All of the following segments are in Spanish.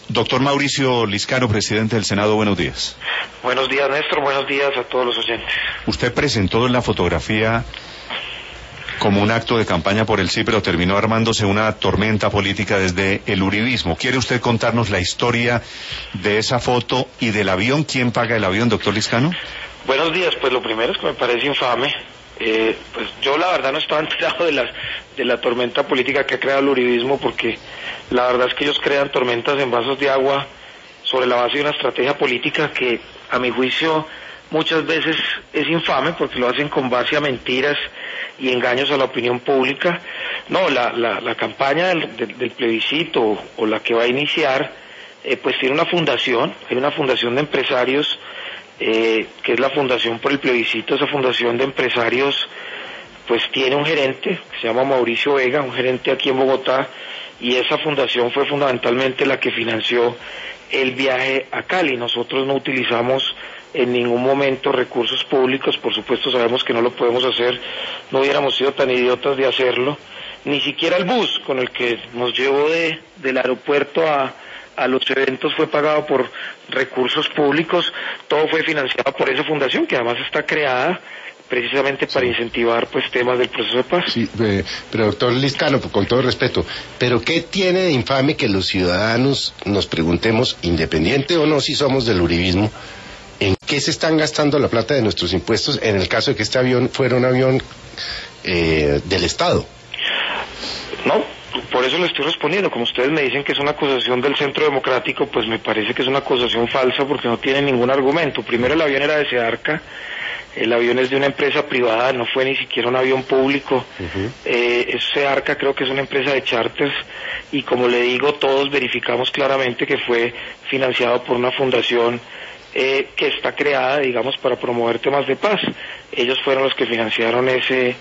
Doctor Mauricio Liscano, presidente del Senado, buenos días. Buenos días, Néstor, buenos días a todos los oyentes. Usted presentó en la fotografía como un acto de campaña por el sí, pero terminó armándose una tormenta política desde el uribismo. ¿Quiere usted contarnos la historia de esa foto y del avión? ¿Quién paga el avión, doctor Liscano? Buenos días, pues lo primero es que me parece infame. Pues yo la verdad no estaba enterado de la tormenta política que ha creado el uribismo, porque la verdad es que ellos crean tormentas en vasos de agua sobre la base de una estrategia política que, a mi juicio, muchas veces es infame porque lo hacen con base a mentiras y engaños a la opinión pública. No, la campaña del plebiscito o la que va a iniciar, pues tiene una fundación, hay una fundación de empresarios, que es la Fundación por el Plebiscito. Esa fundación de empresarios pues tiene un gerente que se llama Mauricio Vega, un gerente aquí en Bogotá, y esa fundación fue fundamentalmente la que financió el viaje a Cali. Nosotros no utilizamos en ningún momento recursos públicos, por supuesto sabemos que no lo podemos hacer, no hubiéramos sido tan idiotas de hacerlo, ni siquiera el bus con el que nos llevó del aeropuerto a los eventos fue pagado por recursos públicos, todo fue financiado por esa fundación que además está creada precisamente para incentivar pues temas del proceso de paz. Sí, pero doctor Liscano, con todo respeto, ¿pero qué tiene de infame que los ciudadanos nos preguntemos, independiente o no si somos del uribismo, en qué se están gastando la plata de nuestros impuestos en el caso de que este avión fuera un avión del Estado? No, por eso le estoy respondiendo. Como ustedes me dicen que es una acusación del Centro Democrático, pues me parece que es una acusación falsa porque no tiene ningún argumento. Primero, el avión era de Sedarca, el avión es de una empresa privada, no fue ni siquiera un avión público. Sedarca creo que es una empresa de charters y, como le digo, todos verificamos claramente que fue financiado por una fundación que está creada, digamos, para promover temas de paz. Ellos fueron los que financiaron ese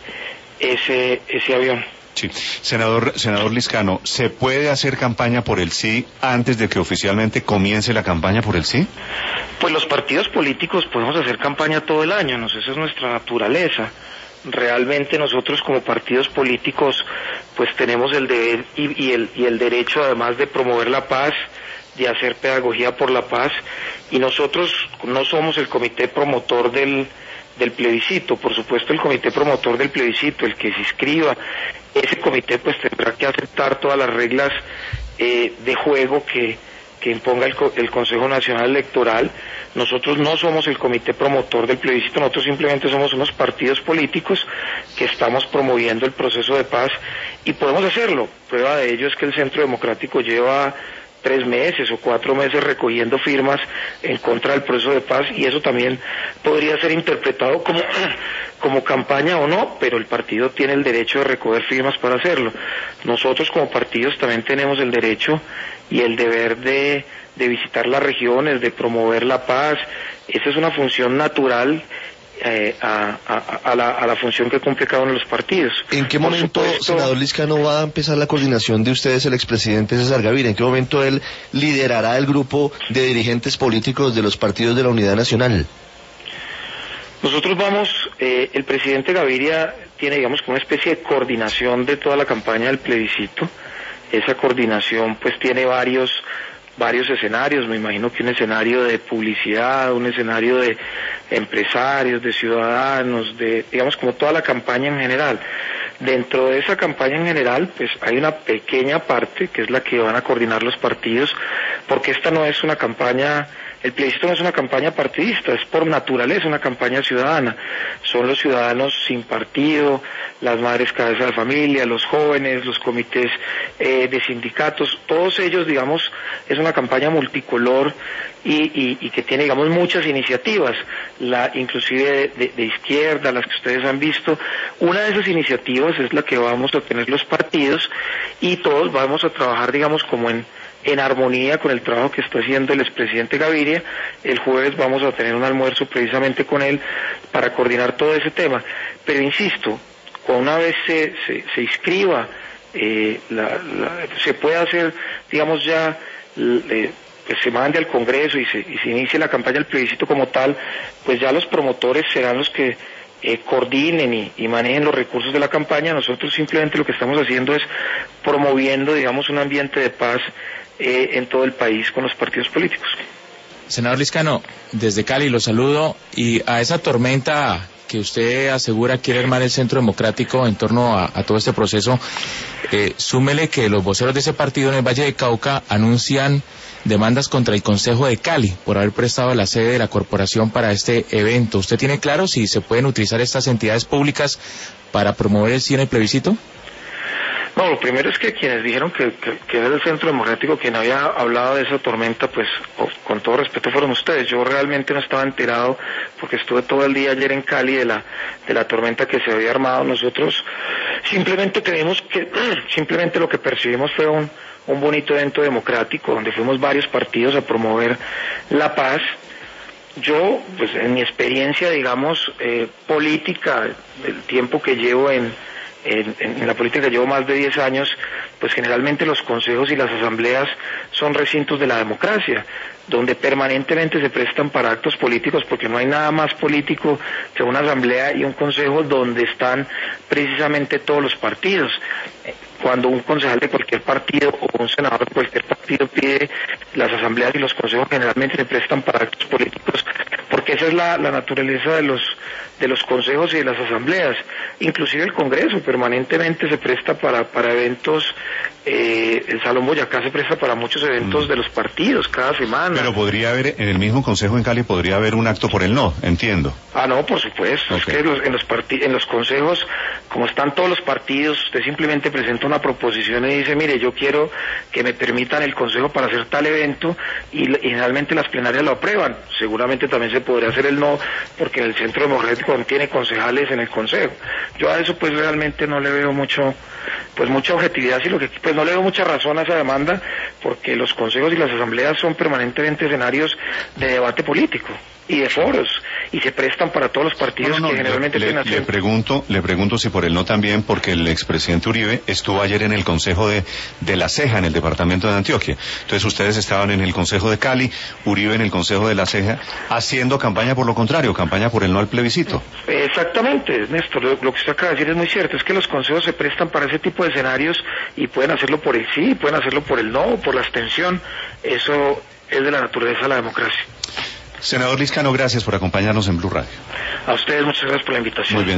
avión. Sí. Senador Liscano, ¿se puede hacer campaña por el sí antes de que oficialmente comience la campaña por el sí? Pues los partidos políticos podemos hacer campaña todo el año, esa es nuestra naturaleza. Realmente nosotros como partidos políticos pues tenemos el deber y el derecho, además de promover la paz, de hacer pedagogía por la paz, y nosotros no somos el comité promotor del plebiscito. Por supuesto, el comité promotor del plebiscito, el que se inscriba, ese comité pues tendrá que aceptar todas las reglas de juego que imponga el Consejo Nacional Electoral. Nosotros no somos el comité promotor del plebiscito, nosotros simplemente somos unos partidos políticos que estamos promoviendo el proceso de paz y podemos hacerlo. Prueba de ello es que el Centro Democrático lleva 3 meses o 4 meses recogiendo firmas en contra del proceso de paz, y eso también podría ser interpretado como campaña o no, pero el partido tiene el derecho de recoger firmas para hacerlo. Nosotros como partidos también tenemos el derecho y el deber de visitar las regiones, de promover la paz. Esa es una función natural a la función que cumple cada uno de los partidos. ¿En qué momento, senador Liscano, va a empezar la coordinación de ustedes, el expresidente César Gaviria? ¿En qué momento él liderará el grupo de dirigentes políticos de los partidos de la Unidad Nacional? Nosotros el presidente Gaviria tiene, digamos, una especie de coordinación de toda la campaña del plebiscito. Esa coordinación pues tiene varios escenarios. Me imagino que un escenario de publicidad, un escenario de empresarios, de ciudadanos, digamos, como toda la campaña en general. Dentro de esa campaña en general, pues hay una pequeña parte que es la que van a coordinar los partidos, porque esta no es una campaña, el plebiscito no es una campaña partidista, es por naturaleza una campaña ciudadana. Son los ciudadanos sin partido, las madres cabeza de familia, los jóvenes, los comités de sindicatos, todos ellos, digamos, es una campaña multicolor y que tiene, digamos, muchas iniciativas, inclusive de izquierda, las que ustedes han visto. Una de esas iniciativas es la que vamos a tener los partidos, y todos vamos a trabajar, digamos, como en armonía con el trabajo que está haciendo el expresidente Gaviria. El jueves vamos a tener un almuerzo precisamente con él para coordinar todo ese tema. Pero insisto, una vez se inscriba, se puede hacer, digamos, ya que se mande al Congreso y se inicie la campaña del plebiscito como tal, pues ya los promotores serán los que coordinen y manejen los recursos de la campaña. Nosotros simplemente lo que estamos haciendo es promoviendo, digamos, un ambiente de paz en todo el país con los partidos políticos. Senador Lizcano, desde Cali lo saludo, y a esa tormenta que usted asegura quiere armar el Centro Democrático en torno a todo este proceso, súmele que los voceros de ese partido en el Valle de Cauca anuncian demandas contra el Consejo de Cali por haber prestado la sede de la corporación para este evento. ¿Usted tiene claro si se pueden utilizar estas entidades públicas para promover el sí en el plebiscito? No, lo primero es que quienes dijeron que era el Centro Democrático quien había hablado de esa tormenta, pues con todo respeto fueron ustedes. Yo realmente no estaba enterado porque estuve todo el día ayer en Cali de la tormenta que se había armado. Nosotros simplemente creemos que simplemente lo que percibimos fue un bonito evento democrático donde fuimos varios partidos a promover la paz. Yo, pues en mi experiencia, digamos, política, el tiempo que llevo en la política, llevo más de 10 años, pues generalmente los consejos y las asambleas son recintos de la democracia, donde permanentemente se prestan para actos políticos, porque no hay nada más político que una asamblea y un consejo donde están precisamente todos los partidos. Cuando un concejal de cualquier partido o un senador de cualquier partido pide, las asambleas y los consejos generalmente se prestan para actos políticos, porque esa es la naturaleza de los consejos y de las asambleas. Inclusive el Congreso permanentemente se presta para eventos, el Salón Boyacá se presta para muchos eventos de los partidos cada semana. Pero podría haber, en el mismo Consejo en Cali podría haber un acto por el no, entiendo. No, por supuesto. Okay. Es que en los consejos, como están todos los partidos, usted simplemente presenta una proposición y dice, mire, yo quiero que me permitan el consejo para hacer tal evento, y generalmente las plenarias lo aprueban. Seguramente también se podría hacer el no, porque en el Centro Democrático no tiene concejales en el consejo. Yo a eso pues realmente no le veo mucha objetividad, sino que pues no le veo mucha razón a esa demanda, porque los consejos y las asambleas son permanentemente escenarios de debate político y de foros, y se prestan para todos los partidos que generalmente tienen le pregunto si por el no también, porque el expresidente Uribe estuvo ayer en el Consejo de La Ceja, en el departamento de Antioquia. Entonces ustedes estaban en el Consejo de Cali, Uribe en el Consejo de La Ceja, haciendo campaña por lo contrario, campaña por el no al plebiscito. Exactamente, Néstor, lo que usted acaba de decir es muy cierto, es que los consejos se prestan para ese tipo de escenarios y pueden hacerlo por el sí, pueden hacerlo por el no, por la abstención. Eso es de la naturaleza de la democracia. Senador Lizcano, gracias por acompañarnos en Blue Radio. A ustedes muchas gracias por la invitación. Muy bien.